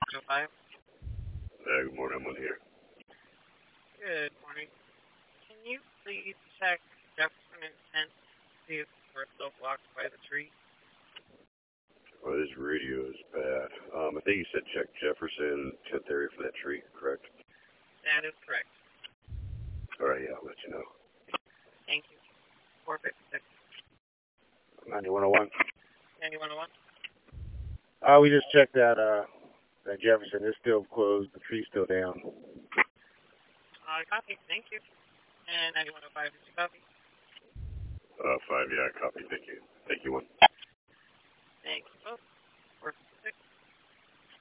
9105. Good morning, I'm on here. Good morning. Can you please check Jefferson and 10th to see if we're still blocked by the tree? Well, this radio is bad. I think you said check Jefferson, 10th area for that tree, correct? That is correct. All right, yeah, I'll let you know. Thank you. 456. 9101. 9101. We just checked that Jefferson is still closed. The tree's still down. Copy. Thank you. And 9105, did you copy? 5, yeah, copy, thank you. Thank you, 1. Thank you both.